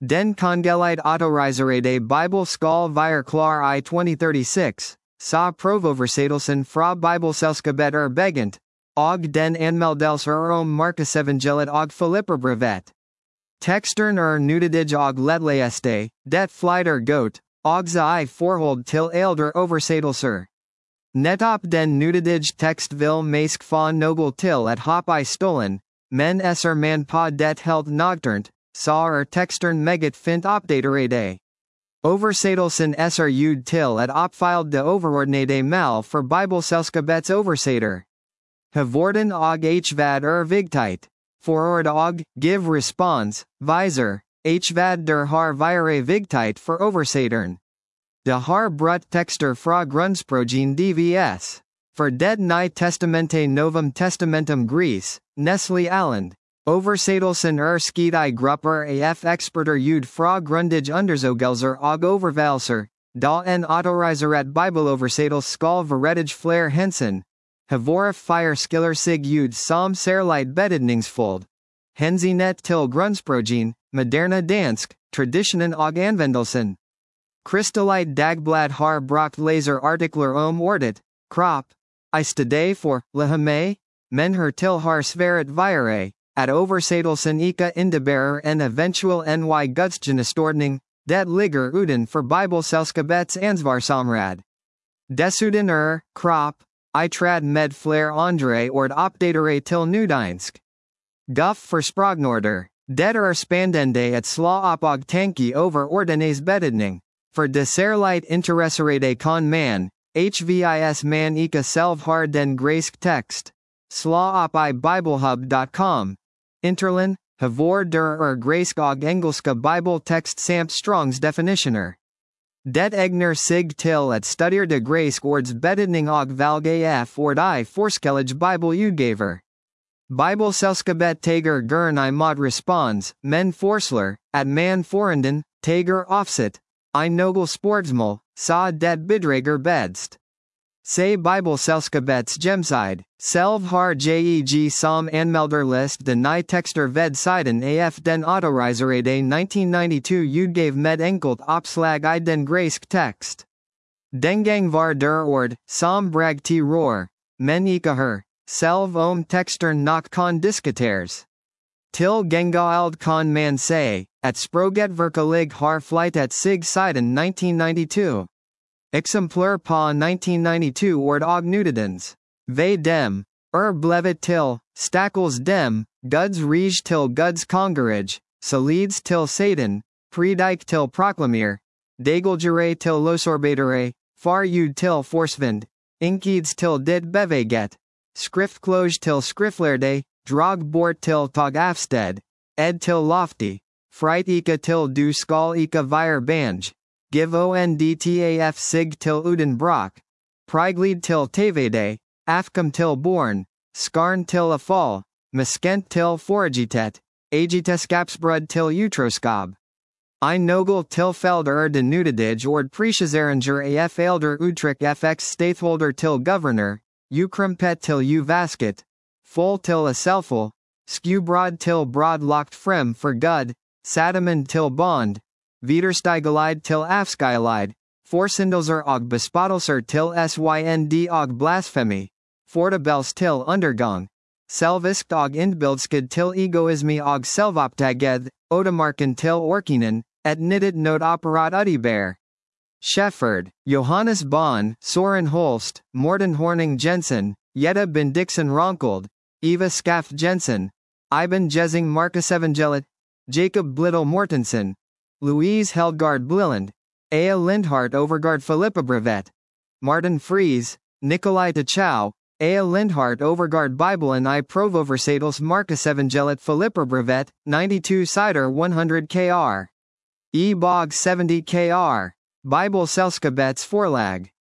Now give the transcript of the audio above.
Den Kongelite Autoreiserede Bible Skal Vir Klar I 2036, Sa Provoversatelsen fra Bibelselskabet Begent, Og den Anmeldelse om Markusevangelet og Philipperbrevet. Tekstern Nudidige og Letlæste, det flyter godt, og I forhold til ældre oversættelser. Netop den nudidige tekst vil mask fa nogel til at hop I stolen, men man på det helt nogternt, så tekstern meget fint opdaterede. Oversættelsen ud til at opfylde de overordnede mal for Bibelselskabets oversætter. Havorden og hvad vigtigt. Forord og, give response, viser, hvad der har vire vigtigt for oversætteren. De har brugt tekster fra grundsprogen DVS. For det nye testamente Novum Testamentum Gris, Nestle Aland. Oversættelsen skidt I grupper af eksperter ud fra grundige undersøgelser og overvejelser, da en autoriseret bibeloversættelse skal verettige flere hensyn. Havore fire skiller sig ud som særligt betydningsfuldt. Hensynet til grundsprogen, moderne dansk, traditionen og anvendelsen. Kristalite Dagblad har brugt laserartikler om ordet, krop, I stedet for, lehame, men hertil har sværet vire, at oversættelsen ikke indebærer en eventuel ny gudstjenestordning, det ligger uden for Bibelselskabets ansvarsområde. Desuden krop, I trad med flere andre ord opdatere til nudansk. Guf for sprognorder, det spandende at slå op og tanke over ordenes betydning. For de særligt interesserede kon man, HVIS man ikke selv har den græsk tekst. Slå op I biblehub.com. Interlin, havor der græsk og engelske bibeltekst samt Strongs definitioner. Det egner sig til at studier de græsk ords betydning og valg af ord I forskellige bibeludgaver. Bibelselskabet tager gern imod respons, men forsler, at man foranden, tager offset. I nogel sportsmål, sa det bidrager bedst. Se Bibelselskabets hjemmeside, selv har jeg som anmelderlist de nye tekster ved siden af den autoriserede 1992 udgave med enkelt opslag I den græsk tekst. Dengang var der ord, som brag til roer, men ikke her, selv om tekstern nok kon diskuteres. Til gengæld kon man say, at sproget virkelig har flyttet sig siden 1992. Exemplar på 1992 ord og nutidens. Ved dem, blevet til, stakkels dem, Guds rige til Guds kongerige, solids til Satan, predik til proklamere, dagelgere til losorbetere, farud til forsvind, inkids til dit bevæget, skriftkloge til skriftlærde, drog bort til tog afsted, ed til lofty, freit ikke til du skal ikke vire bange, give ondtaf sig til uden brok, priglid til tvd, afkom til born, skarn til a fall, miskent til foragitet, agiteskapsbrud til utroskab. I nogel til felder de nudidige ord preciezeringer af elder utrik fx stateholder til governor, ukrumpet til vasket, full til a selful, skewbrod til broad locked frem for good, sadamen til bond, Widersteigelide til afskeilide, forsindelser og bespottelser til synd og blasphemy, fortabels til undergang, selvisk og indbildsked til egoisme og selvoptaget, odemarken til orkinen, et nittet not operat udibær. Shefford, Johannes Bahn, Soren Holst, Morten Horning Jensen, Jette Bendixen Ronkeld, Eva Skaff Jensen, Iben Jessing Markusevangelet, Jacob Blittel Mortensen, Louise Helgard Blilland, Ea Lindhart Overgard Philippebrevet, Martin Fries, Nikolai Tachau, Ea Lindhart Overgard Bibelen I Provoversatels Markusevangelet Philippebrevet, 92 Cider 100 kr. E. Bog 70 kr. Bibelselskabets Forlag.